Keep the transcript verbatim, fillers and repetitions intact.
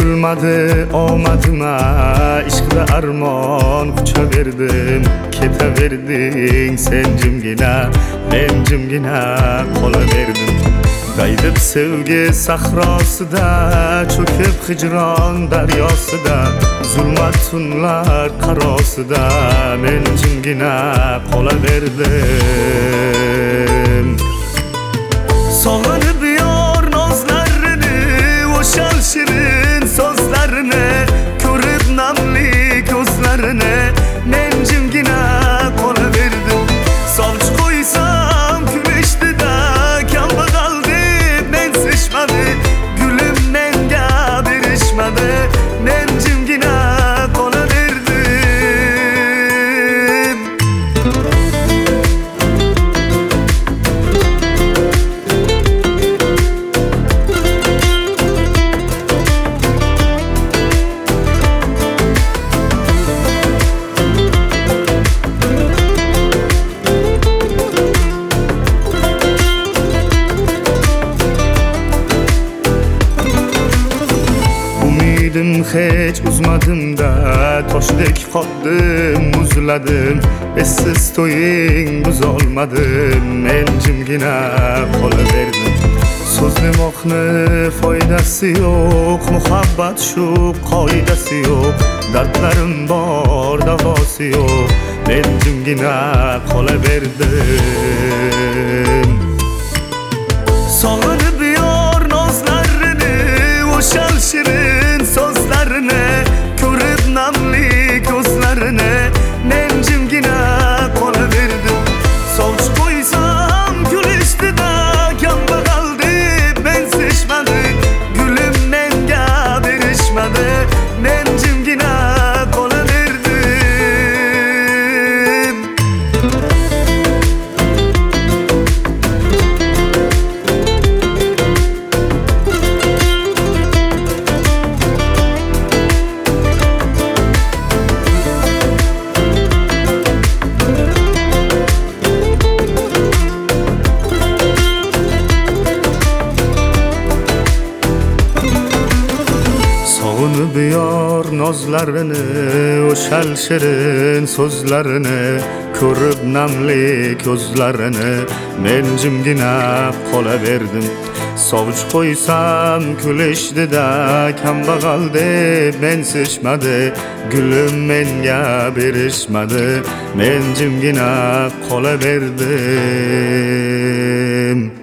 Kulmadi omadima ishqida armon quchaverdim. Ketaverding sen jimgina, men jimgina qolaverdim. Daydib sevgi sahrosida, cho'kib hijron daryosida, zulmat tunlar qarosida men jimgina qolaverdim. Sog'inib yor nozlarini, o'shal shirin so'zlarini, ko'rib namli ko'zlarini men jimgina qolaverdim. Sovchi qo'ysam kulishdida, kambag'al deb mensishmadi, gulim menga berishmadi, men jimgina qolaverdim. Hech uzmadim-da, toshdek qotdim, muzladim. Essiz to'ying buzolmadim, men jimgina qolaverdim. So'zlamoqni foydasi yo'q, muhabbat shu qoidasi yo'q. Dardlarim bor, davosi yo'q, men jimgina qolaverdim. Sog'inib yor nozlarini, o'shal shirin so'zlarini, ko'rib namli ko'zlarini men jimgina qolaverdim. Sovchi qo'ysam kulishdida, kambag'al deb mensishmadi, gulim menga berishmadi, men jimgina qolaverdim. Sog'inib yor nozlarini, o'shal shirin so'zlarini, ko'rib namli ko'zlarini men jimgina qolaverdim. Sovchi qo'ysam kulishdida, kambag'al deb mensishmadi, gulim menga berishmadi, men jimgina qolaverdim.